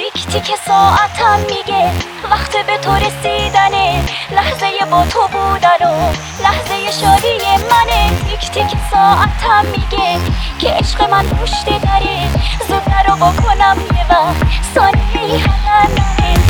تیک تیک ساعتم میگه وقت به تو رسیدنه، لحظه با تو بودن و لحظه شادی منه. تیک تیک ساعتم میگه که عشق من پشت دره، زود رو بکنم یه وقت ثانیه هدر نره.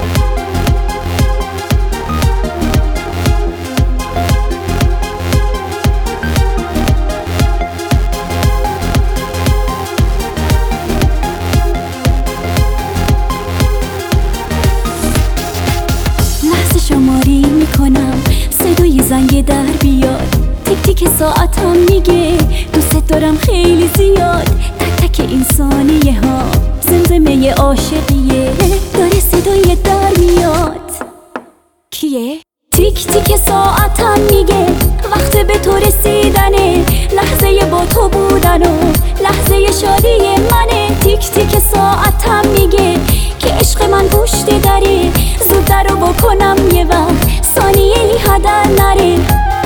شماری میکنم صدای زنگ در بیاد، تیک تیک ساعتم میگه دوست دارم خیلی زیاد. تک تک این ثانیه ها زمزمه عاشقیه، داره صدای در میاد. کیه؟ تیک تیک ساعتم میگه وقت به تو رسیدنه، لحظه با تو بودن و لحظه شادی منه. تیک تیک ساعتم میگه که عشق من پشت دره، زود در رو بکنم یه وقت ثانیه هدر نره.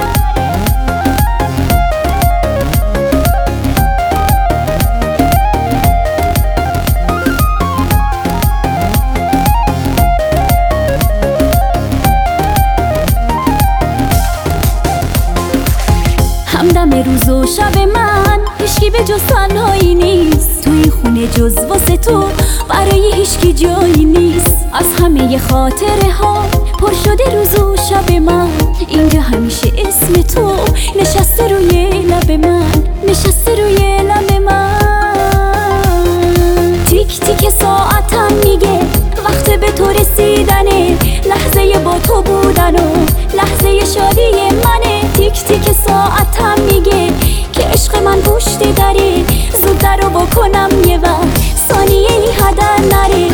همدم روز و شب من هیچکی به جز تنهایی نیست، تو این خونه جز واسه تو برای هیچکی جایی نیست. از همه خاطره ها پر شده روز و شب من، اینجا همیشه اسم تو نشسته روی لب من، نشسته روی لب من. تیک تیک ساعتم میگه وقت به تو رسیدنه، لحظه با تو بودن و لحظه شادی منه. تیک تیک ساعتم میگه که عشق من پشت دره، زود در رو بکنم یه وقت ثانیه هدر نره.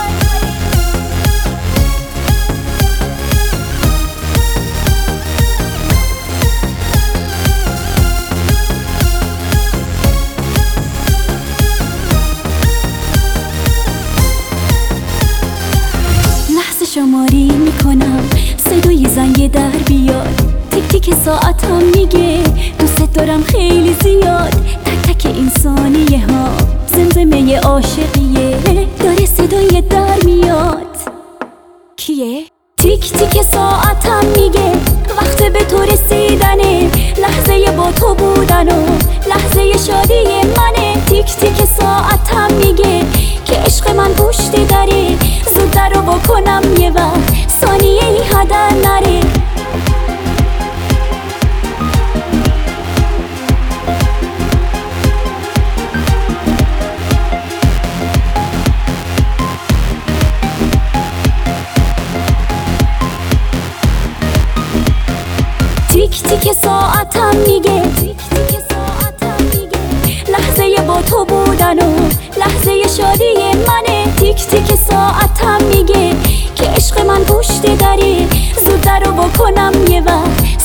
شماری میکنم صدای زنگ در بیاد، تیک تیک ساعتم میگه دوست دارم خیلی زیاد. تک تک این ثانیه ها زمزمه عاشقیه، داره صدای در میاد. کیه؟ تیک تیک ساعتم میگه وقت به تو رسیدنه، لحظه با تو بودن و لحظه شادی منه. تیک تیک ساعتم میگه که عشق من پشت دره، زود در رو بکنم یه وقت ثانیه هدر نره. تیک تیک ساعتم میگه لحظه با تو بودن و لحظه شادی منه. تیک تیک ساعتم میگه که عشق من پشت دره، زود در رو بکنم یه وقت